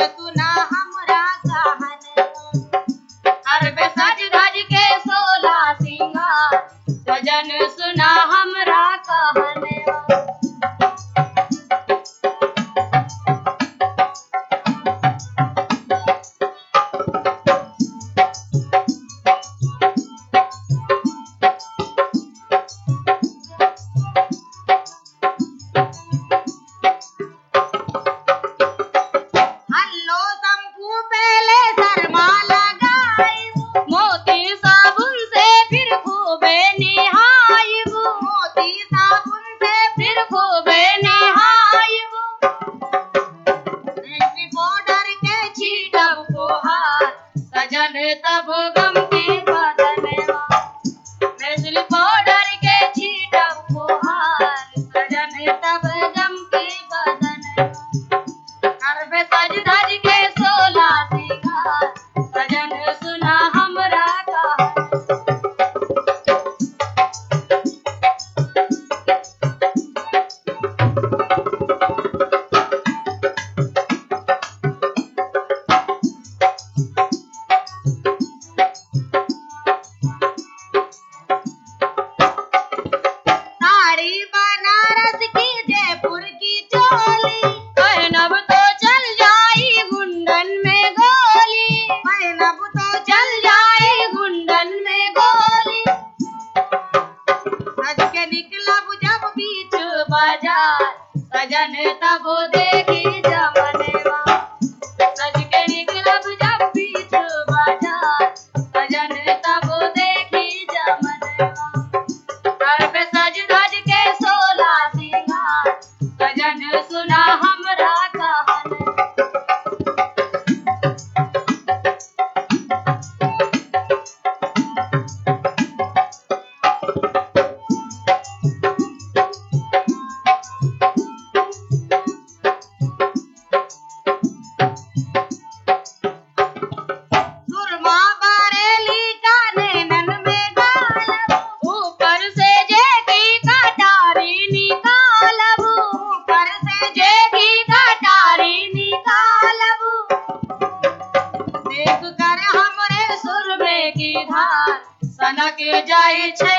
सुना हमरा कहनवा घर पे सज धज के सोला सिंगार सजन सुना हमरा कहनवा हल्लो शंपू पहले शर्मा लगाइबू मोती साबुन से फिर खूबे निहाइबू मोती साबुन से फिर खूबे निहाइबू मेहंदी पाउडर के छीटब फुहार सजन तब गम की बदनवा मेहंदी पाउडर के छीटब फुहार सजन तब गम की बदनवा घर पे सज धज के सोला सिंगार सजन सुना हमरा कहनवा साड़ी बनारस की जयपुर की चोली पहनब तो चल जाई गुंडन में गोली पहनब तो चल जाई गुंडन में गोली सज के निकलब जब बीच बाजार सजन तब देखी जमनवा सज के निकलब जब बीच बाजार सजन तब देखी जमनवा घर पे सज धज के सोला सिंगार सजन सुना हमरा कहनवा सुरमा बरेली का नैनन में गालब ऊपर से जेगी कटारी निकालब ऊपर से जेगी कटारी निकालब देख कर हमरे सुरमे की धार सनक जाई छे